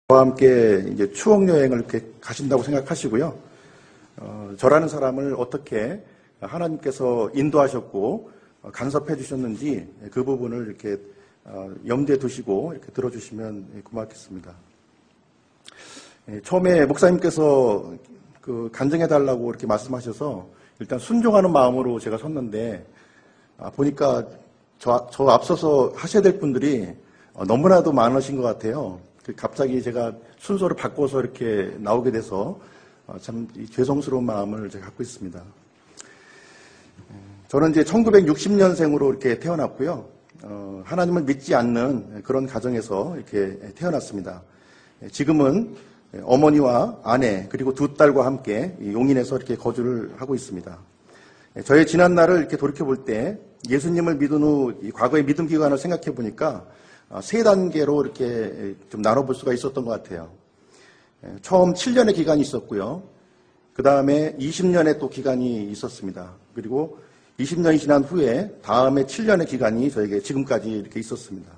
저와 함께 이제 추억 여행을 이렇게 가신다고 생각하시고요. 저라는 사람을 어떻게 하나님께서 인도하셨고 간섭해 주셨는지 그 부분을 이렇게 염두에 두시고 이렇게 들어주시면 고맙겠습니다. 처음에 목사님께서 그 간증해 달라고 이렇게 말씀하셔서 일단 순종하는 마음으로 제가 섰는데 보니까 저 앞서서 하셔야 될 분들이 너무나도 많으신 것 같아요. 갑자기 제가 순서를 바꿔서 이렇게 나오게 돼서 참 죄송스러운 마음을 제가 갖고 있습니다. 저는 이제 1960년생으로 이렇게 태어났고요. 하나님을 믿지 않는 그런 가정에서 이렇게 태어났습니다. 지금은 어머니와 아내 그리고 두 딸과 함께 용인에서 이렇게 거주를 하고 있습니다. 저의 지난 날을 이렇게 돌이켜 볼 때 예수님을 믿은 후 과거의 믿음 기간을 생각해 보니까 세 단계로 이렇게 좀 나눠볼 수가 있었던 것 같아요. 처음 7년의 기간이 있었고요. 그 다음에 20년의 또 기간이 있었습니다. 그리고 20년이 지난 후에 다음에 7년의 기간이 저에게 지금까지 이렇게 있었습니다.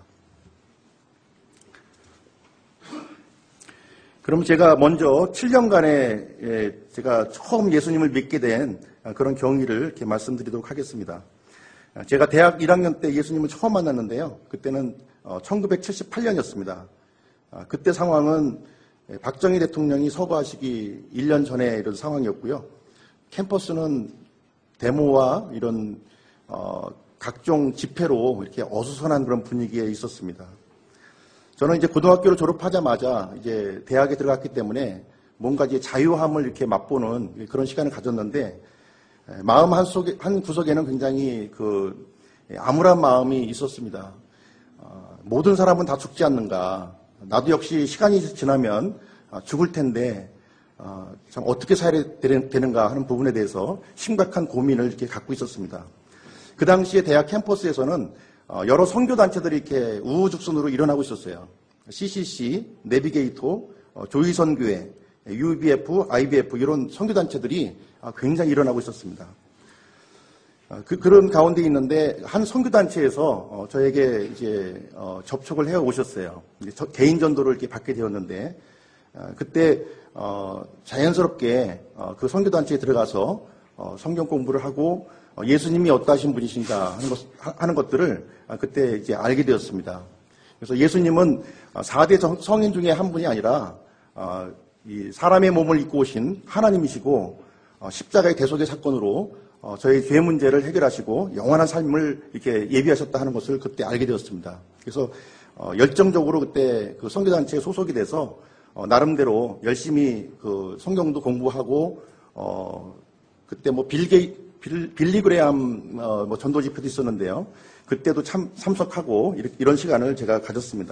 그럼 제가 먼저 7년간의 제가 처음 예수님을 믿게 된 그런 경위를 이렇게 말씀드리도록 하겠습니다. 제가 대학 1학년 때 예수님을 처음 만났는데요. 그때는 1978년이었습니다. 그때 상황은 박정희 대통령이 서거하시기 1년 전에 이런 상황이었고요. 캠퍼스는 데모와 이런 각종 집회로 이렇게 어수선한 그런 분위기에 있었습니다. 저는 이제 고등학교를 졸업하자마자 이제 대학에 들어갔기 때문에 뭔가 이제 자유함을 이렇게 맛보는 그런 시간을 가졌는데 마음 한 구석에는 굉장히 암울한 마음이 있었습니다. 모든 사람은 다 죽지 않는가. 나도 역시 시간이 지나면 죽을 텐데 참 어떻게 살아야 되는가 하는 부분에 대해서 심각한 고민을 이렇게 갖고 있었습니다. 그 당시에 대학 캠퍼스에서는 여러 선교단체들이 이렇게 우후죽순으로 일어나고 있었어요. CCC, 내비게이토, 조의선교회, UBF, IBF 이런 선교단체들이 굉장히 일어나고 있었습니다. 그런 가운데 있는데 한 선교단체에서 저에게 이제 접촉을 해 오셨어요. 개인 전도를 이렇게 받게 되었는데 그때 자연스럽게 그 선교단체에 들어가서 성경 공부를 하고 예수님이 어떠하신 분이신가 하는 것들을 그때 이제 알게 되었습니다. 그래서 예수님은 4대 성인 중에 한 분이 아니라 이 사람의 몸을 입고 오신 하나님이시고 십자가의 대속의 사건으로 저희 죄 문제를 해결하시고 영원한 삶을 이렇게 예비하셨다 하는 것을 그때 알게 되었습니다. 그래서 열정적으로 그때 그 선교단체에 소속이 돼서 나름대로 열심히 그 성경도 공부하고 그때 뭐 빌리그레암 전도 집회도 있었는데요. 그때도 참석하고 이런 시간을 제가 가졌습니다.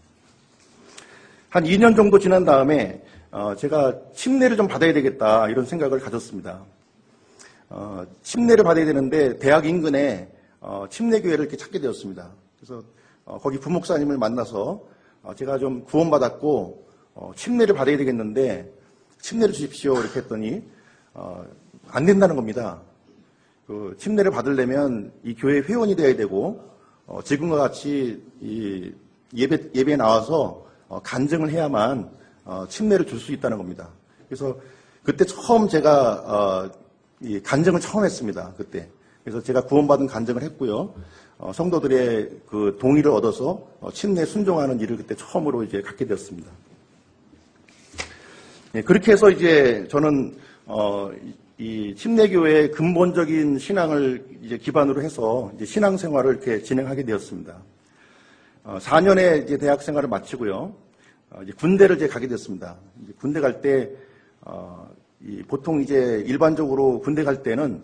한 2년 정도 지난 다음에 제가 침례를 좀 받아야 되겠다 이런 생각을 가졌습니다. 침례를 받아야 되는데 대학 인근에 침례교회를 이렇게 찾게 되었습니다. 그래서 거기 부목사님을 만나서 제가 좀 구원받았고 침례를 받아야 되겠는데 침례를 주십시오 이렇게 했더니 안 된다는 겁니다. 그 침례를 받으려면 이 교회 회원이 돼야 되고 지금과 같이 이 예배에 나와서 간증을 해야만 침례를 줄 수 있다는 겁니다. 그래서 그때 처음 제가 이 간증을 처음 했습니다. 그때. 그래서 제가 구원받은 간증을 했고요. 성도들의 그 동의를 얻어서 침례에 순종하는 일을 그때 처음으로 이제 갖게 되었습니다. 예, 그렇게 해서 이제 저는 이 침례교회의 근본적인 신앙을 이제 기반으로 해서 이제 신앙생활을 이렇게 진행하게 되었습니다. 4년의 이제 대학 생활을 마치고요. 이제 군대를 이제 가게 됐습니다. 이제 군대 갈 때 보통 이제 일반적으로 군대 갈 때는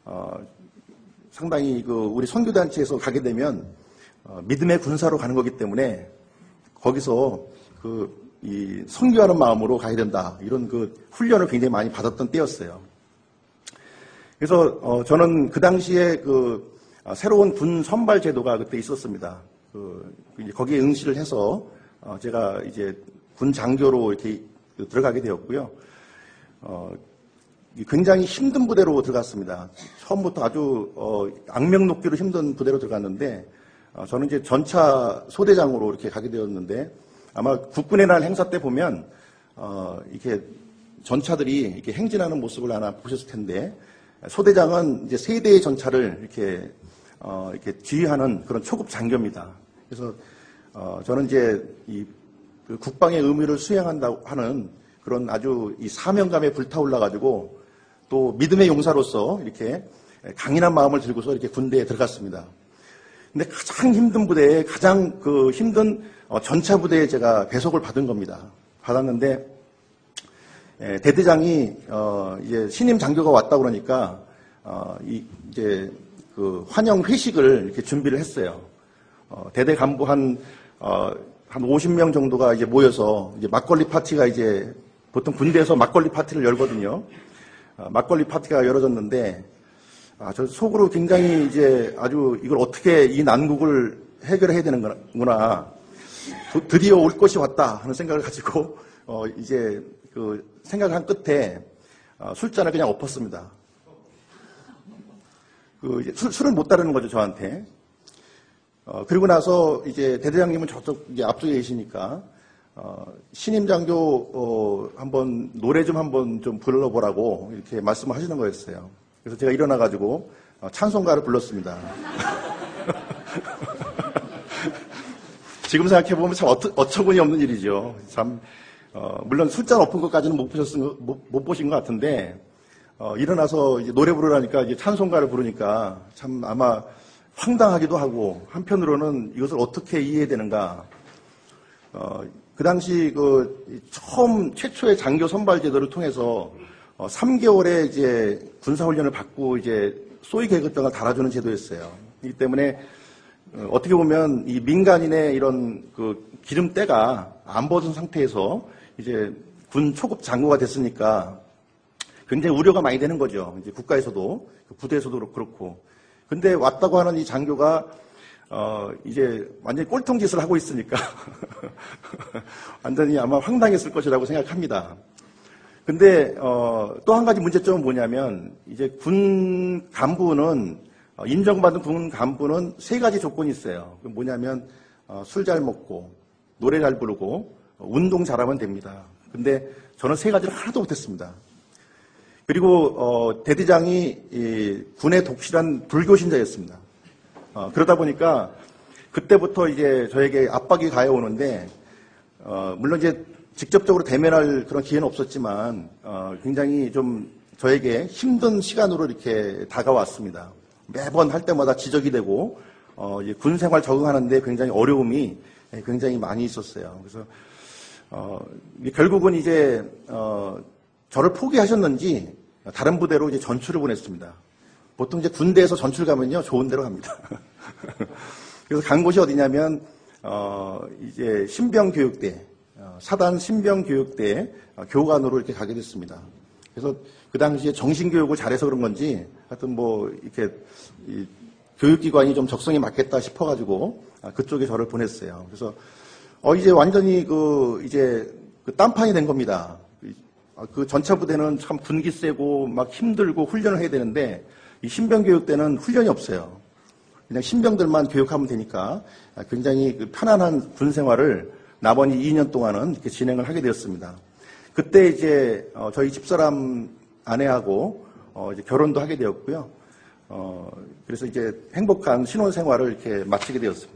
상당히 우리 선교단체에서 가게 되면 믿음의 군사로 가는 거기 때문에 거기서 이 선교하는 마음으로 가야 된다 이런 훈련을 굉장히 많이 받았던 때였어요. 그래서 저는 그 당시에 새로운 군 선발 제도가 그때 있었습니다. 거기에 응시를 해서 제가 이제 군 장교로 이렇게 들어가게 되었고요. 굉장히 힘든 부대로 들어갔습니다. 처음부터 아주 악명 높기로 힘든 부대로 들어갔는데 저는 이제 전차 소대장으로 이렇게 가게 되었는데 아마 국군의 날 행사 때 보면 이렇게 전차들이 이렇게 행진하는 모습을 하나 보셨을 텐데 소대장은 이제 세 대의 전차를 이렇게 지휘하는 그런 초급 장교입니다. 그래서 저는 이제 그 국방의 의무를 수행한다고 하는 그런 아주 이 사명감에 불타올라 가지고 또 믿음의 용사로서 이렇게 강인한 마음을 들고서 이렇게 군대에 들어갔습니다. 근데 가장 힘든 부대에 가장 그 힘든 전차 부대에 제가 배속을 받은 겁니다. 받았는데 대대장이 이제 신임 장교가 왔다 그러니까 이제 그 환영 회식을 이렇게 준비를 했어요. 대대 간부 한 50명 정도가 이제 모여서 이제 막걸리 파티가 이제 보통 군대에서 막걸리 파티를 열거든요. 막걸리 파티가 열어졌는데 저 속으로 굉장히 이제 아주 이걸 어떻게 이 난국을 해결해야 되는구나. 드디어 올 것이 왔다 하는 생각을 가지고 이제 그 생각을 한 끝에 술잔을 그냥 엎었습니다. 술을 못 따르는 거죠, 저한테. 그리고 나서 이제 대대장님은 저쪽 이제 앞쪽에 계시니까 신임 장교 한번 노래 좀 한번 좀 불러보라고 이렇게 말씀을 하시는 거였어요. 그래서 제가 일어나가지고 찬송가를 불렀습니다. 지금 생각해보면 참 어처구니 없는 일이죠. 참 물론 술잔 엎은 것까지는 못 보신 것 같은데 일어나서 이제 노래 부르라니까 이제 찬송가를 부르니까 참 아마 황당하기도 하고 한편으로는 이것을 어떻게 이해해야 되는가. 그 당시 처음 최초의 장교 선발 제도를 통해서 3개월의 이제 군사훈련을 받고 이제 소위 계급장을 달아주는 제도였어요. 그렇기 때문에 어떻게 보면 이 민간인의 이런 그 기름때가 안 벗은 상태에서 이제 군 초급 장교가 됐으니까 굉장히 우려가 많이 되는 거죠. 이제 국가에서도 부대에서도 그렇고. 근데 왔다고 하는 이 장교가 이제 완전히 꼴통짓을 하고 있으니까 완전히 아마 황당했을 것이라고 생각합니다. 근데 또 한 가지 문제점은 뭐냐면 이제 군 간부는 인정받은 군 간부는 세 가지 조건이 있어요. 뭐냐면 술 잘 먹고 노래 잘 부르고 운동 잘하면 됩니다. 근데 저는 세 가지를 하나도 못했습니다. 그리고 대대장이 군의 독실한 불교 신자였습니다. 그러다 보니까 그때부터 이제 저에게 압박이 가해오는데 물론 이제 직접적으로 대면할 그런 기회는 없었지만 굉장히 좀 저에게 힘든 시간으로 이렇게 다가왔습니다. 매번 할 때마다 지적이 되고 이제 군 생활 적응하는데 굉장히 어려움이 굉장히 많이 있었어요. 그래서 결국은 이제 저를 포기하셨는지 다른 부대로 이제 전출을 보냈습니다. 보통 이제 군대에서 전출 가면요 좋은 데로 갑니다. 그래서 간 곳이 어디냐면 이제 신병교육대 사단 신병교육대 교관으로 이렇게 가게 됐습니다. 그래서 그 당시에 정신교육을 잘해서 그런 건지 하여튼 뭐 이렇게 교육기관이 좀 적성에 맞겠다 싶어가지고 그쪽에 저를 보냈어요. 그래서 이제 완전히 이제 딴판이 된 겁니다. 그 전차 부대는 참 군기 세고 막 힘들고 훈련을 해야 되는데 이 신병교육대는 훈련이 없어요. 그냥 신병들만 교육하면 되니까 굉장히 편안한 군 생활을 나머지 2년 동안은 이렇게 진행을 하게 되었습니다. 그때 이제 저희 집사람 아내하고 이제 결혼도 하게 되었고요. 그래서 이제 행복한 신혼 생활을 이렇게 마치게 되었습니다.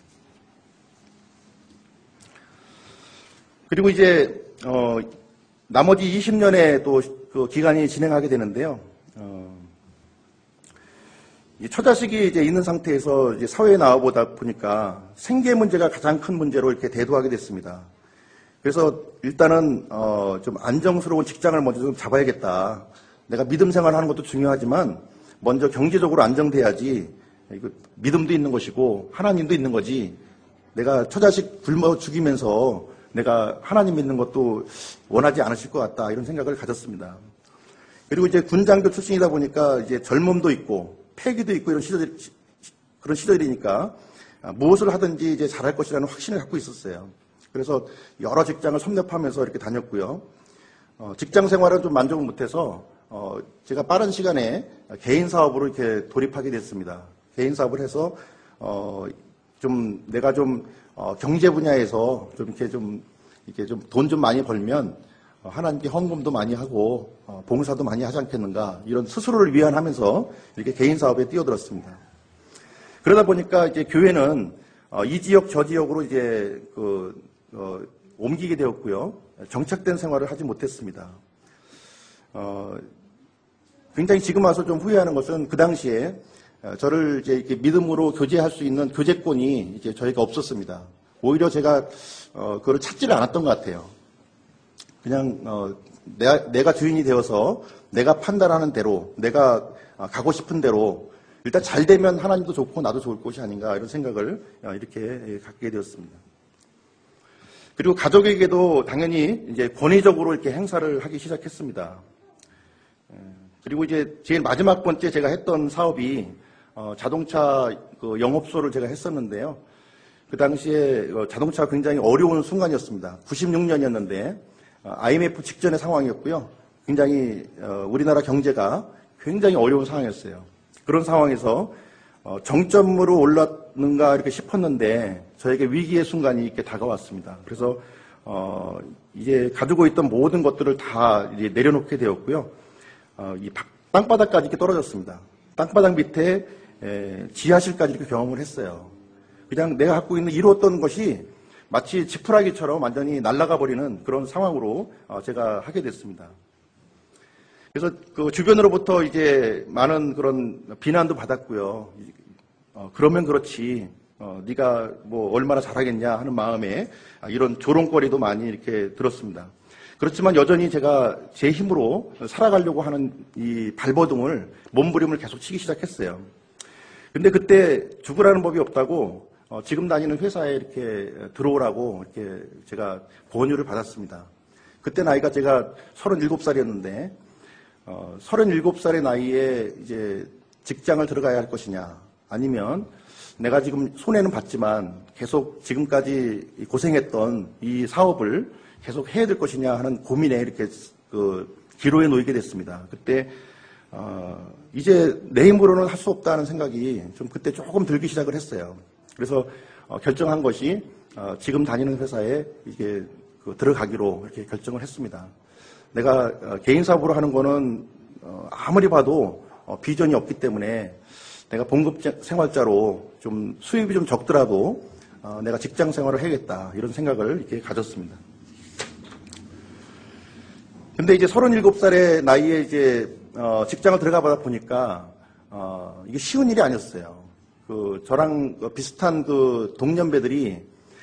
그리고 이제 나머지 20년의 또 그 기간이 진행하게 되는데요. 처자식이 이제 있는 상태에서 이제 사회에 나와보다 보니까 생계 문제가 가장 큰 문제로 이렇게 대두하게 됐습니다. 그래서 일단은 좀 안정스러운 직장을 먼저 좀 잡아야겠다. 내가 믿음 생활하는 것도 중요하지만 먼저 경제적으로 안정돼야지 믿음도 있는 것이고 하나님도 있는 거지. 내가 처자식 굶어 죽이면서 내가 하나님 믿는 것도 원하지 않으실 것 같다. 이런 생각을 가졌습니다. 그리고 이제 군장교 출신이다 보니까 이제 젊음도 있고 패기도 있고 이런 그런 시절이니까 무엇을 하든지 이제 잘할 것이라는 확신을 갖고 있었어요. 그래서 여러 직장을 섭렵하면서 이렇게 다녔고요. 직장 생활은 좀 만족을 못해서 제가 빠른 시간에 개인 사업으로 이렇게 돌입하게 됐습니다. 개인 사업을 해서 좀 내가 좀 경제 분야에서 이렇게 좀 돈 좀 많이 벌면 하나님께 헌금도 많이 하고 봉사도 많이 하지 않겠는가, 이런 스스로를 위안하면서 이렇게 개인 사업에 뛰어들었습니다. 그러다 보니까 이제 교회는 이 지역 저 지역으로 이제 옮기게 되었고요. 정착된 생활을 하지 못했습니다. 굉장히 지금 와서 좀 후회하는 것은 그 당시에 저를 이제 이렇게 믿음으로 교제할 수 있는 교제권이 이제 저희가 없었습니다. 오히려 제가 그걸 찾지를 않았던 것 같아요. 그냥 내가 주인이 되어서 내가 판단하는 대로, 내가 가고 싶은 대로 일단 잘 되면 하나님도 좋고 나도 좋을 것이 아닌가, 이런 생각을 이렇게 갖게 되었습니다. 그리고 가족에게도 당연히 이제 권위적으로 이렇게 행사를 하기 시작했습니다. 그리고 이제 제일 마지막 번째 제가 했던 사업이 자동차 영업소를 제가 했었는데요. 그 당시에 자동차가 굉장히 어려운 순간이었습니다. 96년이었는데 IMF 직전의 상황이었고요. 굉장히 우리나라 경제가 굉장히 어려운 상황이었어요. 그런 상황에서 정점으로 올랐는가 이렇게 싶었는데 저에게 위기의 순간이 이렇게 다가왔습니다. 그래서 이제 가지고 있던 모든 것들을 다 이제 내려놓게 되었고요. 이 땅바닥까지 이렇게 떨어졌습니다. 땅바닥 밑에 지하실까지 이렇게 경험을 했어요. 그냥 내가 갖고 있는 이루었던 것이 마치 지푸라기처럼 완전히 날아가 버리는 그런 상황으로 제가 하게 됐습니다. 그래서 그 주변으로부터 이제 많은 그런 비난도 받았고요. 그러면 그렇지, 네가 뭐 얼마나 잘하겠냐 하는 마음에 이런 조롱거리도 많이 이렇게 들었습니다. 그렇지만 여전히 제가 제 힘으로 살아가려고 하는 이 발버둥을, 몸부림을 계속 치기 시작했어요. 근데 그때 죽으라는 법이 없다고 지금 다니는 회사에 이렇게 들어오라고 이렇게 제가 권유를 받았습니다. 그때 나이가 제가 37살이었는데 37살의 나이에 이제 직장을 들어가야 할 것이냐, 아니면 내가 지금 손해는 봤지만 계속 지금까지 고생했던 이 사업을 계속 해야 될 것이냐 하는 고민에 이렇게 기로에 놓이게 됐습니다. 그때 이제 내 힘으로는 할 수 없다는 생각이 좀 그때 조금 들기 시작을 했어요. 그래서 결정한 것이 지금 다니는 회사에 이게 들어가기로 이렇게 결정을 했습니다. 내가 개인 사업으로 하는 거는 아무리 봐도 비전이 없기 때문에 내가 봉급 생활자로 좀 수입이 좀 적더라도 내가 직장 생활을 해야겠다, 이런 생각을 이렇게 가졌습니다. 근데 이제 37살의 나이에 이제 직장을 들어가 보다 보니까 이게 쉬운 일이 아니었어요. 저랑 비슷한 동년배들이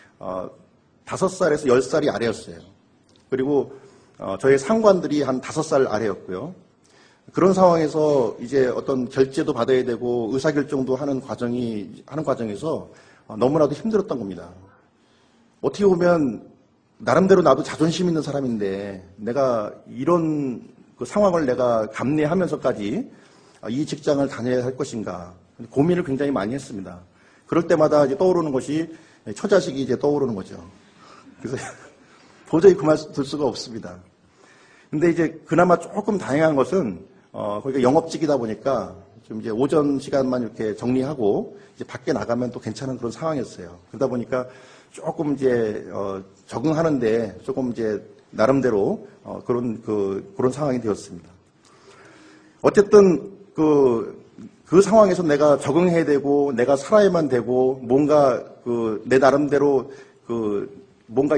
5살에서 10살이 아래였어요. 그리고 저희 상관들이 한 5살 아래였고요. 그런 상황에서 이제 어떤 결제도 받아야 되고 의사결정도 하는 과정에서 너무나도 힘들었던 겁니다. 어떻게 보면 나름대로 나도 자존심 있는 사람인데 내가 이런 상황을 내가 감내하면서까지 이 직장을 다녀야 할 것인가 고민을 굉장히 많이 했습니다. 그럴 때마다 이제 떠오르는 것이 처자식이 이제 떠오르는 거죠. 그래서 도저히 그만둘 수가 없습니다. 근데 이제 그나마 조금 다행한 것은 거기가 영업직이다 보니까 좀 이제 오전 시간만 이렇게 정리하고 이제 밖에 나가면 또 괜찮은 그런 상황이었어요. 그러다 보니까 조금 이제 적응하는데 조금 이제 나름대로 그런 상황이 되었습니다. 어쨌든 그 상황에서 내가 적응해야 되고 내가 살아야만 되고 뭔가 내 나름대로 뭔가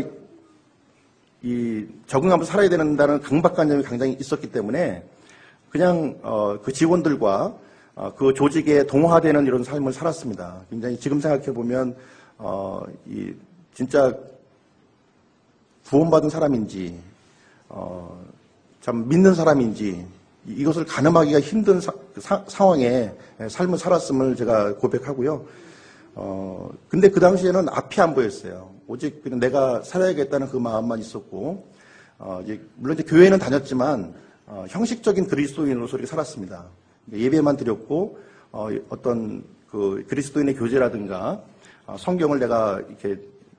이 적응하면서 살아야 된다는 강박관념이 굉장히 있었기 때문에 그냥 그 직원들과 그 조직에 동화되는 이런 삶을 살았습니다. 굉장히 지금 생각해 보면 진짜 구원받은 사람인지 참 믿는 사람인지 이것을 가늠하기가 힘든 상황에 삶을 살았음을 제가 고백하고요. 근데 그 당시에는 앞이 안 보였어요. 오직 그냥 내가 살아야겠다는 그 마음만 있었고, 물론 이제 교회는 다녔지만, 형식적인 그리스도인으로서 이렇게 살았습니다. 예배만 드렸고, 어떤 그리스도인의 교제라든가, 성경을 내가 이렇게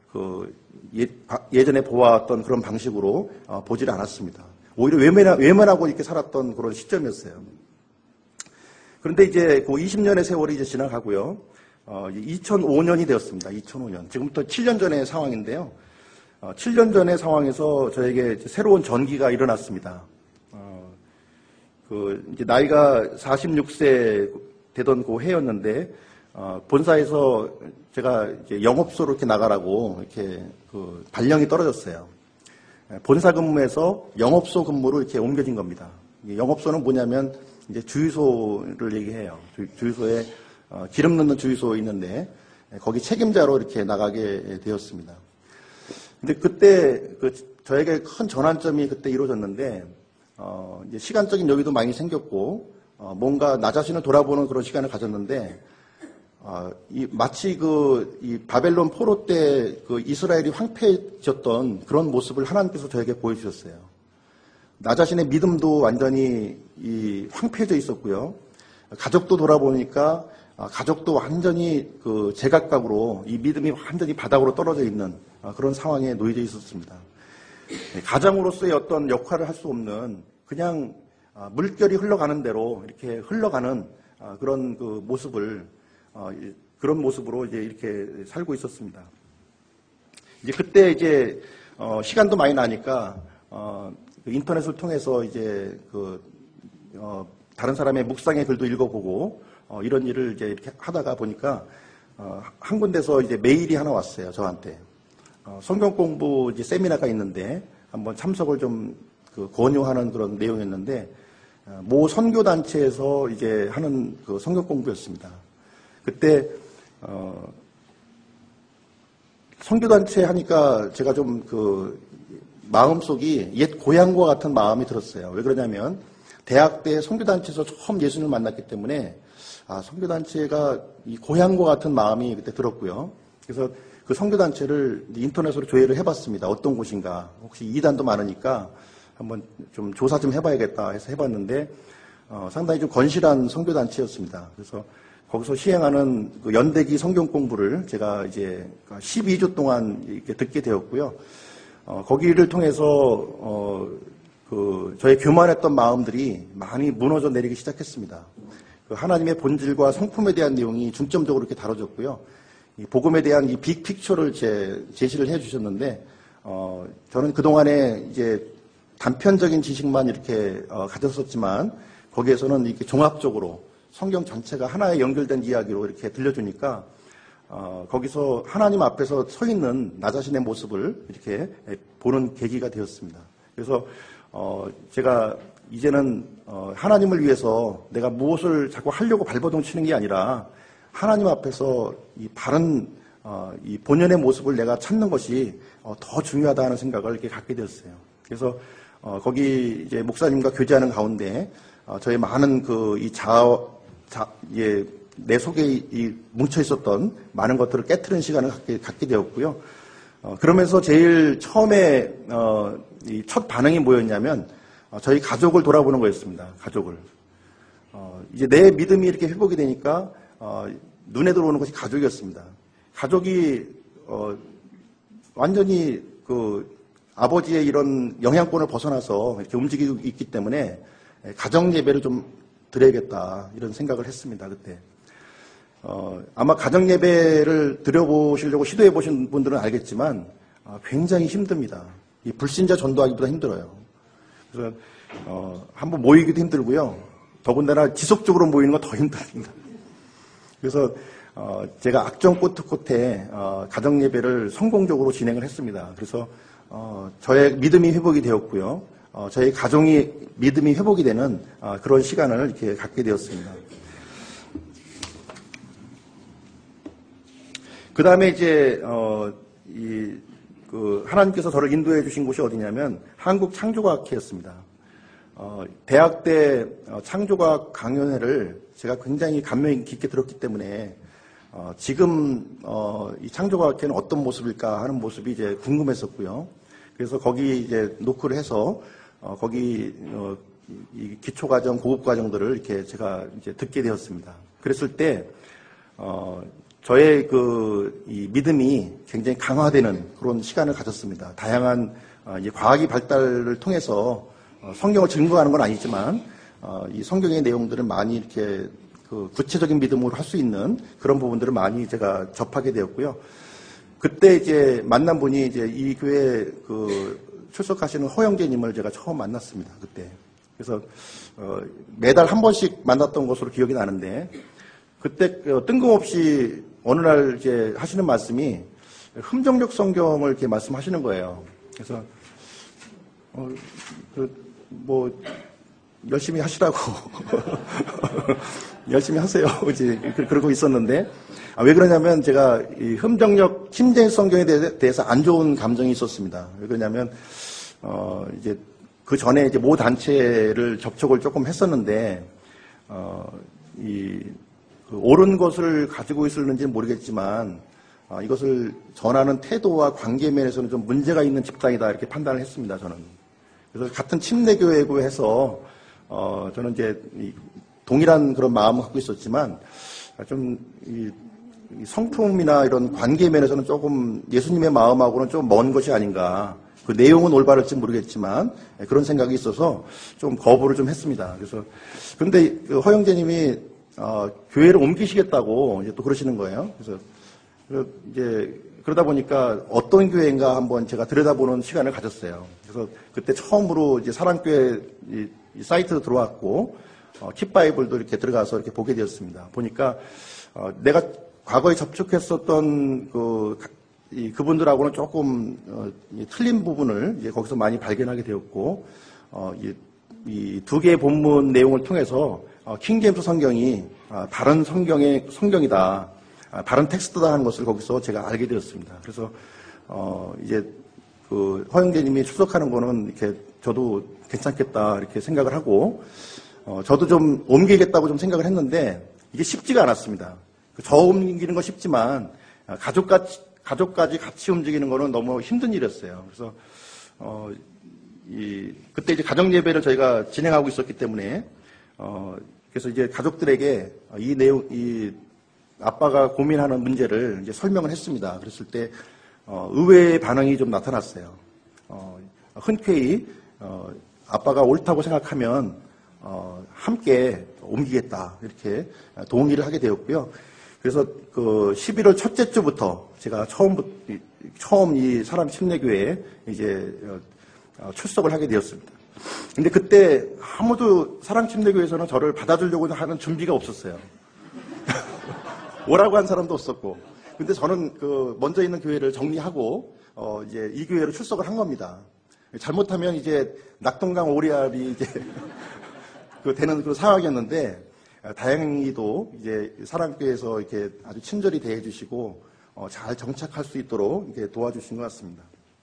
예전에 보아왔던 그런 방식으로 보질 않았습니다. 오히려 외면하고 이렇게 살았던 그런 시점이었어요. 그런데 이제 그 20년의 세월이 이제 지나가고요. 2005년이 되었습니다. 2005년. 지금부터 7년 전의 상황인데요. 7년 전의 상황에서 저에게 새로운 전기가 일어났습니다. 이제 나이가 46세 되던 그 해였는데, 본사에서 제가 이제 영업소로 이렇게 나가라고 이렇게 발령이 떨어졌어요. 본사 근무에서 영업소 근무로 이렇게 옮겨진 겁니다. 영업소는 뭐냐면 이제 주유소를 얘기해요. 주유소에 기름 넣는 주유소 있는데 거기 책임자로 이렇게 나가게 되었습니다. 근데 그때 저에게 큰 전환점이 그때 이루어졌는데 이제 시간적인 여유도 많이 생겼고 뭔가 나 자신을 돌아보는 그런 시간을 가졌는데 마치 이 바벨론 포로 때 이스라엘이 황폐해졌던 그런 모습을 하나님께서 저에게 보여주셨어요. 나 자신의 믿음도 완전히 황폐해져 있었고요. 가족도 돌아보니까 가족도 완전히 제각각으로 이 믿음이 완전히 바닥으로 떨어져 있는 그런 상황에 놓여져 있었습니다. 가장으로서의 어떤 역할을 할 수 없는 그냥 물결이 흘러가는 대로 이렇게 흘러가는 그런 모습을 그런 모습으로 이제 이렇게 살고 있었습니다. 이제 그때 이제 시간도 많이 나니까 인터넷을 통해서 이제 다른 사람의 묵상의 글도 읽어보고 이런 일을 이제 이렇게 하다가 보니까 한 군데서 이제 메일이 하나 왔어요, 저한테. 성경 공부 이제 세미나가 있는데 한번 참석을 좀 권유하는 그런 내용이었는데 모 선교단체에서 이제 하는 성경 공부였습니다. 그때 선교단체 하니까 제가 좀 마음속이 옛 고향과 같은 마음이 들었어요. 왜 그러냐면 대학 때 선교단체에서 처음 예수님을 만났기 때문에 선교단체가 이 고향과 같은 마음이 그때 들었고요. 그래서 그 선교단체를 인터넷으로 조회를 해봤습니다. 어떤 곳인가. 혹시 이단도 많으니까 한번 좀 조사 좀 해봐야겠다 해서 해봤는데 상당히 좀 건실한 선교단체였습니다. 그래서 거기서 시행하는 연대기 성경 공부를 제가 이제 12주 동안 이렇게 듣게 되었고요. 거기를 통해서 저의 교만했던 마음들이 많이 무너져 내리기 시작했습니다. 하나님의 본질과 성품에 대한 내용이 중점적으로 이렇게 다뤄졌고요. 이 복음에 대한 이 빅픽처를 제시를 해주셨는데 저는 그 동안에 이제 단편적인 지식만 이렇게 가졌었지만 거기에서는 이렇게 종합적으로 성경 전체가 하나에 연결된 이야기로 이렇게 들려주니까 거기서 하나님 앞에서 서 있는 나 자신의 모습을 이렇게 보는 계기가 되었습니다. 그래서 제가 이제는 하나님을 위해서 내가 무엇을 자꾸 하려고 발버둥 치는 게 아니라 하나님 앞에서 이 바른 이 본연의 모습을 내가 찾는 것이 더 중요하다는 생각을 이렇게 갖게 되었어요. 그래서 거기 이제 목사님과 교제하는 가운데 저의 많은 내 속에 뭉쳐 있었던 많은 것들을 깨트리는 시간을 갖게 되었고요. 그러면서 제일 처음에 이 첫 반응이 뭐였냐면 저희 가족을 돌아보는 거였습니다. 가족을. 이제 내 믿음이 이렇게 회복이 되니까 눈에 들어오는 것이 가족이었습니다. 가족이 완전히 아버지의 이런 영향권을 벗어나서 이렇게 움직이고 있기 때문에 가정 예배를 좀 드려야겠다 이런 생각을 했습니다. 그때. 아마 가정 예배를 드려보시려고 시도해 보신 분들은 알겠지만 굉장히 힘듭니다. 이 불신자 전도하기보다 힘들어요. 그래서 한번 모이기도 힘들고요. 더군다나 지속적으로 모이는 건 더 힘듭니다. 그래서 제가 악정 꼬트꼬트에 가정 예배를 성공적으로 진행을 했습니다. 그래서 저의 믿음이 회복이 되었고요. 저희 가정이 믿음이 회복이 되는 그런 시간을 이렇게 갖게 되었습니다. 그 다음에 이제 하나님께서 저를 인도해 주신 곳이 어디냐면 한국 창조과학회였습니다. 대학 때 창조과학 강연회를 제가 굉장히 감명 깊게 들었기 때문에 지금 이 창조과학회는 어떤 모습일까 하는 모습이 이제 궁금했었고요. 그래서 거기 이제 노크를 해서 거기 이 기초과정, 고급과정들을 이렇게 제가 이제 듣게 되었습니다. 그랬을 때 저의 이 믿음이 굉장히 강화되는 그런 시간을 가졌습니다. 다양한 이 과학의 발달을 통해서 성경을 증거하는 건 아니지만 이 성경의 내용들을 많이 이렇게 그 구체적인 믿음으로 할 수 있는 그런 부분들을 많이 제가 접하게 되었고요. 그때 이제 만난 분이 이제 이 교회 그 출석하시는 허영재님을 제가 처음 만났습니다. 그때. 그래서 매달 한 번씩 만났던 것으로 기억이 나는데 그때 뜬금없이 어느 날 이제 하시는 말씀이 흠정력 성경을 이렇게 말씀하시는 거예요. 그래서 뭐 열심히 하시라고 열심히 하세요. 이제 그러고 있었는데 왜 그러냐면 제가 이 흠정력 침대 성경에 대해서 안 좋은 감정이 있었습니다. 왜 그러냐면 이제 그 전에 이제 모 단체를 접촉을 조금 했었는데 그 옳은 것을 가지고 있었는지는 모르겠지만 이것을 전하는 태도와 관계 면에서는 좀 문제가 있는 집단이다 이렇게 판단을 했습니다. 저는. 그래서 같은 침례교회고 해서 저는 이제 동일한 그런 마음을 갖고 있었지만 좀 이 성품이나 이런 관계 면에서는 조금 예수님의 마음하고는 좀 먼 것이 아닌가. 그 내용은 올바를지 모르겠지만 그런 생각이 있어서 좀 거부를 좀 했습니다. 그래서 그런데 허영재님이 교회를 옮기시겠다고 이제 또 그러시는 거예요. 그래서 이제 그러다 보니까 어떤 교회인가 한번 제가 들여다보는 시간을 가졌어요. 그래서 그때 처음으로 이제 사랑교회 이 사이트도 들어왔고 킵바이블도 이렇게 들어가서 이렇게 보게 되었습니다. 보니까 내가 과거에 접촉했었던 그분들하고는 조금 틀린 부분을 이제 거기서 많이 발견하게 되었고 이 두 개의 본문 내용을 통해서 킹제임스 성경이 다른 성경이다, 다른 텍스트다 하는 것을 거기서 제가 알게 되었습니다. 그래서 이제 그 허영재님이 출석하는 거는 이렇게 저도 괜찮겠다 이렇게 생각을 하고 저도 좀 옮기겠다고 좀 생각을 했는데 이게 쉽지가 않았습니다. 저 옮기는 건 쉽지만 가족까지 같이 움직이는 거는 너무 힘든 일이었어요. 그래서 그때 이제 가정 예배를 저희가 진행하고 있었기 때문에 그래서 이제 가족들에게 이 아빠가 고민하는 문제를 이제 설명을 했습니다. 그랬을 때 의외의 반응이 좀 나타났어요. 흔쾌히 아빠가 옳다고 생각하면 함께 옮기겠다 이렇게 동의를 하게 되었고요. 그래서 그 11월 첫째 주부터 제가 처음 이 사람 침례교회에 이제 출석을 하게 되었습니다. 근데 그때 아무도 사랑 침례교회에서는 저를 받아주려고 하는 준비가 없었어요. 오라고 한 사람도 없었고. 근데 저는 그 먼저 있는 교회를 정리하고 이제 이 교회로 출석을 한 겁니다. 잘못하면 이제 낙동강 오리알이 이제 되는 그런 상황이었는데 다행히도 이제 사랑교회에서 이렇게 아주 친절히 대해주시고 잘 정착할 수 있도록 이렇게 도와주신 것 같습니다.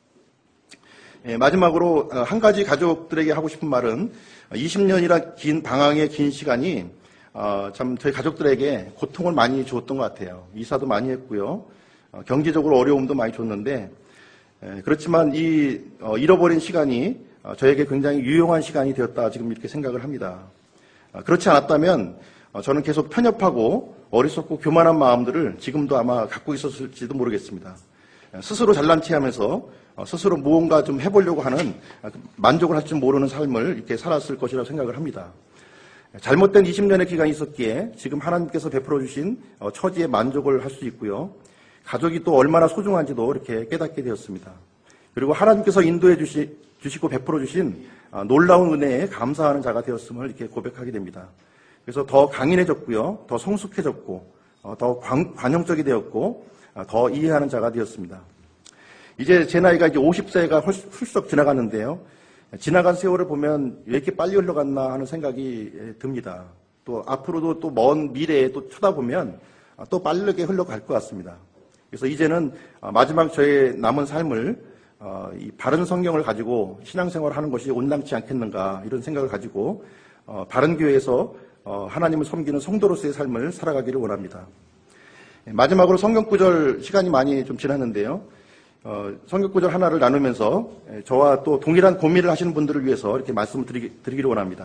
마지막으로 한 가지 가족들에게 하고 싶은 말은 20년이라 긴 방황의 긴 시간이 참 저희 가족들에게 고통을 많이 주었던 것 같아요. 이사도 많이 했고요. 경제적으로 어려움도 많이 줬는데 그렇지만 이 잃어버린 시간이 저에게 굉장히 유용한 시간이 되었다 지금 이렇게 생각을 합니다. 그렇지 않았다면 저는 계속 편협하고 어리석고 교만한 마음들을 지금도 아마 갖고 있었을지도 모르겠습니다. 스스로 잘난 체하면서 스스로 무언가 좀 해보려고 하는 만족을 할 줄 모르는 삶을 이렇게 살았을 것이라고 생각을 합니다. 잘못된 20년의 기간이 있었기에 지금 하나님께서 베풀어 주신 처지에 만족을 할 수 있고요. 가족이 또 얼마나 소중한지도 이렇게 깨닫게 되었습니다. 그리고 하나님께서 인도해 주시고 베풀어 주신 놀라운 은혜에 감사하는 자가 되었음을 이렇게 고백하게 됩니다. 그래서 더 강인해졌고요. 더 성숙해졌고 더 관용적이 되었고 더 이해하는 자가 되었습니다. 이제 제 나이가 이제 50세가 훌쩍 지나갔는데요. 지나간 세월을 보면 왜 이렇게 빨리 흘러갔나 하는 생각이 듭니다. 또 앞으로도 또 먼 미래에 또 쳐다보면 또 빠르게 흘러갈 것 같습니다. 그래서 이제는 마지막 저의 남은 삶을 이 바른 성경을 가지고 신앙생활을 하는 것이 온당치 않겠는가 이런 생각을 가지고 바른 교회에서 하나님을 섬기는 성도로서의 삶을 살아가기를 원합니다. 마지막으로 성경구절 시간이 많이 좀 지났는데요. 성경구절 하나를 나누면서 저와 또 동일한 고민을 하시는 분들을 위해서 이렇게 말씀을 드리기를 원합니다.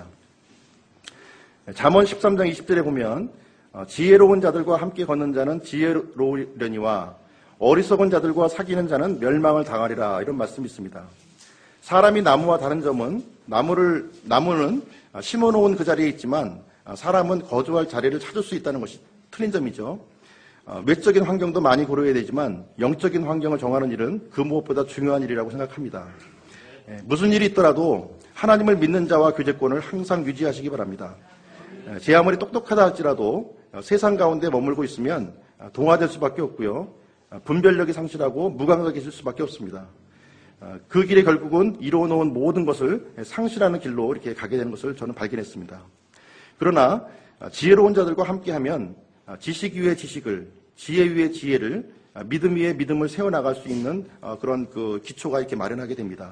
잠언 13장 20절에 보면 지혜로운 자들과 함께 걷는 자는 지혜로우려니와 어리석은 자들과 사귀는 자는 멸망을 당하리라 이런 말씀이 있습니다. 사람이 나무와 다른 점은 나무는 심어놓은 그 자리에 있지만 사람은 거주할 자리를 찾을 수 있다는 것이 틀린 점이죠. 외적인 환경도 많이 고려해야 되지만 영적인 환경을 정하는 일은 그 무엇보다 중요한 일이라고 생각합니다. 무슨 일이 있더라도 하나님을 믿는 자와 교제권을 항상 유지하시기 바랍니다. 제 아무리 똑똑하다 할지라도 세상 가운데 머물고 있으면 동화될 수밖에 없고요. 분별력이 상실하고 무감각해질 수밖에 없습니다. 그 길에 결국은 이루어놓은 모든 것을 상실하는 길로 이렇게 가게 되는 것을 저는 발견했습니다. 그러나 지혜로운 자들과 함께하면 지식 위에 지식을, 지혜 위에 지혜를, 믿음 위에 믿음을 세워나갈 수 있는 그런 그 기초가 이렇게 마련하게 됩니다.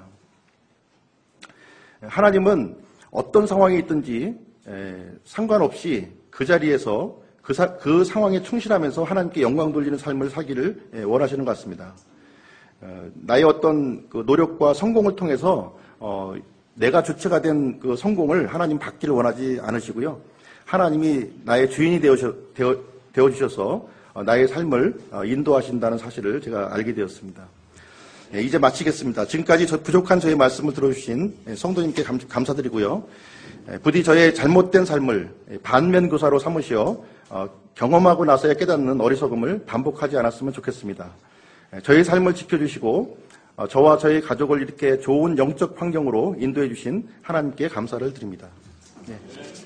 하나님은 어떤 상황에 있든지 상관없이 그 자리에서 그 상황에 충실하면서 하나님께 영광 돌리는 삶을 살기를 원하시는 것 같습니다. 나의 어떤 그 노력과 성공을 통해서 내가 주체가 된 그 성공을 하나님 받기를 원하지 않으시고요. 하나님이 나의 주인이 되어주셔서 나의 삶을 인도하신다는 사실을 제가 알게 되었습니다. 이제 마치겠습니다. 지금까지 부족한 저의 말씀을 들어주신 성도님께 감사드리고요. 부디 저의 잘못된 삶을 반면교사로 삼으시어 경험하고 나서야 깨닫는 어리석음을 반복하지 않았으면 좋겠습니다. 저의 삶을 지켜주시고 저와 저의 가족을 이렇게 좋은 영적 환경으로 인도해 주신 하나님께 감사를 드립니다. 네.